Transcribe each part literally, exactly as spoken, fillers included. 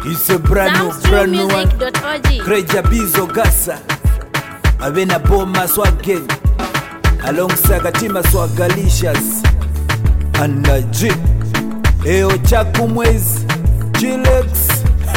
It's a brand new, brand new one. Kreja Bizo Gasa Avena Boma Swaggen alongside Katima Swagalicious and uh, G Eo Chakumwezi Chilex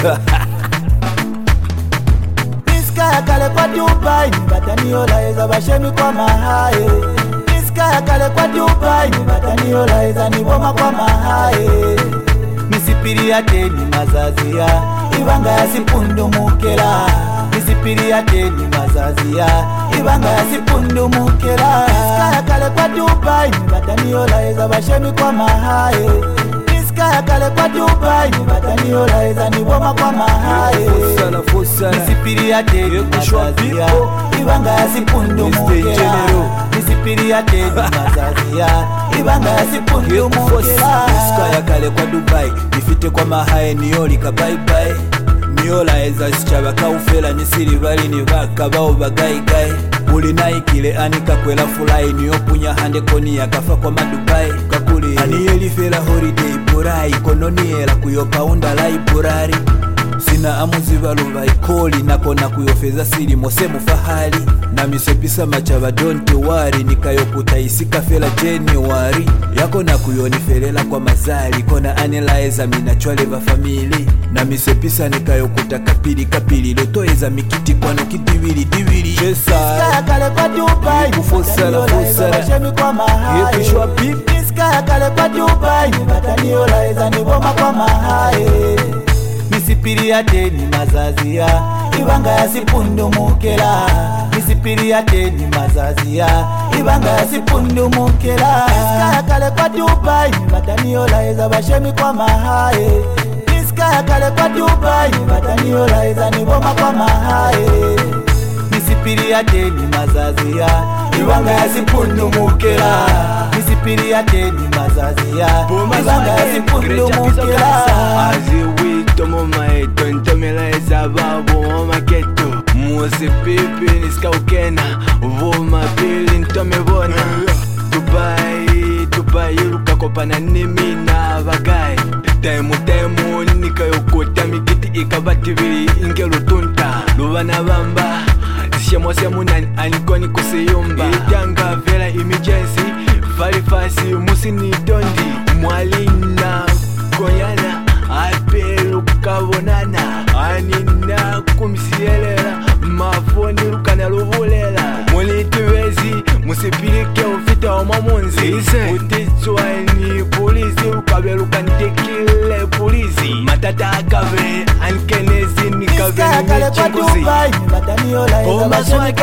Niska kale kwa Dubai Bataniola eza bashemi kwa mahae Niska kale kwa Dubai Bataniola eza niboma kwa mahae Misipiri ya teni mazazia Ibanga ya sipundu mukela Misipiri ya teni mazazia Ibanga ya sipundu mukela Niska kale kwa Dubai Bataniola eza bashemi kwa mahae Niska kale kwa Dubai Bataniola eza niboma kwa mahae Misipiri ya teni mazazia Ibanga ya sipundu mukela Misipiri ya teni mazazia Ibanga ya sipundu mukela Niska ya kale kwa Dubai Nifite kwa mahae niyoli ka bye bye Niola eza sichaba kaufela nisiri bali ni baka bao bagai gai Uli naikile anika kwela fulai Niyopunya hande koni ya kafa kwa madubai Kakuli aniyeli fela holiday burai Kononiela kuyopa unda lai burari Sina amuziva luva ikoli Nako na kuyofeza siri mose mufahali Na misepisa machava don't worry Nikayokuta isika fela January Yako na kuyonifelela kwa mazali Kona anelaeza minachwaleva famili Na misepisa nikayokuta kapili kapili Lotoeza mikiti kwano kidivili divili Chesa Niska kale kwa Dubai Kufosala fosala Yekushwa pipi Niska kale kwa Dubai Bataniola eza niboma kwa mahae Misipiri ya teni mazazia Ibanga ya sipundu mukela Misipiri ya teni mazazia Ibanga ya sipundu mukela Niska kale kwa Dubai Bataniola eza bashemi kwa mahae Niska kale kwa Dubai Bataniola eza niboma kwa mahae Misipiri ya teni mazazia Ibanga ya sipundu mukela Misipiri ya teni mazazia Ibanga ya sipundu mukela Tomo maeto, ntomela eza babo mama keto Mwose pipi niska ukena Voma pili ntome bona Dubai, Dubai Luka kopana nimi na bagai Taimu taimu nika yokota mikiti ikabativili Inge lutunta, luvana bamba Siyamo siyamo nani anikoni kuseyomba Idanga vela emergency Fari fasi musini dondi Mwalina konyana Apelu kabonana Anina kumsielela Mafoni lukana luvulela Mwelitewezi Musipilike ufita wa mamonzi Utitswa ni polisi Lukabe lukantekile polisi Matata akave Ankenezi nikabe nimechikuzi Oma swake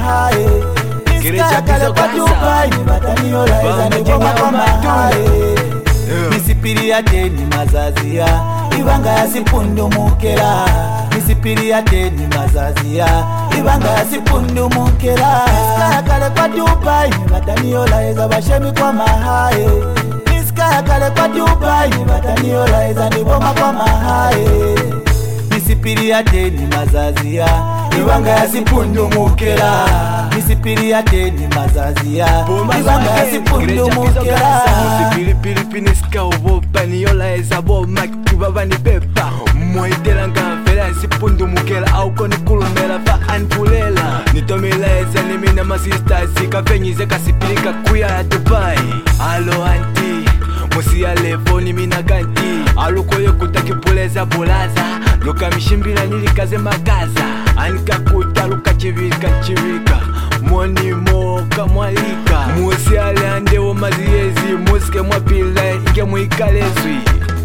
Niska kale kwa Dubai Bataniola eza niboma kwa mahae Misipiri ya teni mazazia Ibanga ya sipundu mukela Misipiri ya teni mazazia Ibanga ya sipundu mukela Niska kale kwa Dubai Bataniola eza bashemi kwa mahae Niska kale kwa Dubai Bataniola eza niboma kwa mahae Misipiri ya teni mazazia Ibanga ya sipundu mukela Misipiri ya teni mazazia Ibanga ya sipundu mukela Musipiri pili pini ska uvopa Niola eza boma kibaba ni pepa Mwaitela nga fela sipundu mukela Au koni kulumela fa anpulela Nitomela eza nimina masistasi Kafenyize kasipilika kuya ya Dubai Alo anti Musi ya levo nimina ganti Alukoye kutakipuleza bulaza Luka mishimbila nilikaze magaza Anika kuta luka chivika chivika Moni moka mwalika Musi aleande wo maziezi Musike mwapila inge muikalezwi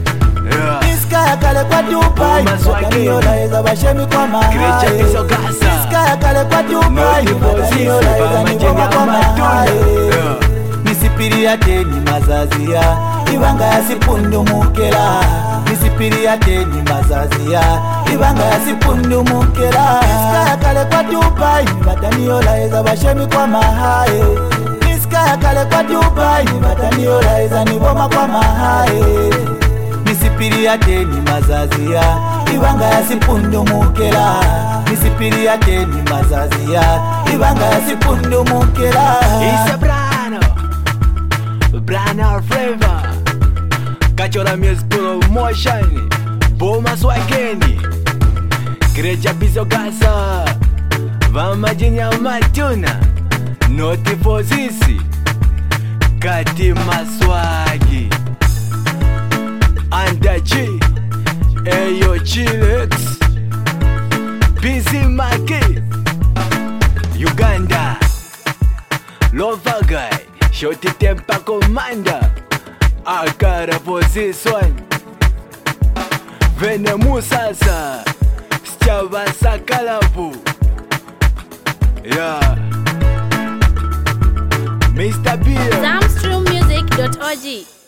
Niska kale kwa Dubai Bataniola eza bashemi kwa mahae Niska kale kwa Dubai Bataniola eza niboma kwa mahae Misipiri ya teni mazazia Ibanga ya sipundu mukela Misipiri ya teni mazazia Ibanga ya sipundu mukela Niska kale kwa Dubai Bataniola eza bashemi kwa mahae Niska kale kwa Dubai Bataniola eza niboma kwa mahae Misipiri ya teni mazazia Ibanga ya sipundu mukela Misipiri ya teni mazazia Ibanga ya sipundu mukela It's a Brano Brano flavor Cachola music promotion Boma swageni Greja bizo gaza Vama jinya matuna Noti pozisi Kati maswagi Andachi Eyo Chilex Busy Maki Uganda Lover guy Shoti tempa commander Akara position Vene musasa Stava sakalabu Yeah Mister Beer Zamstream Music dot org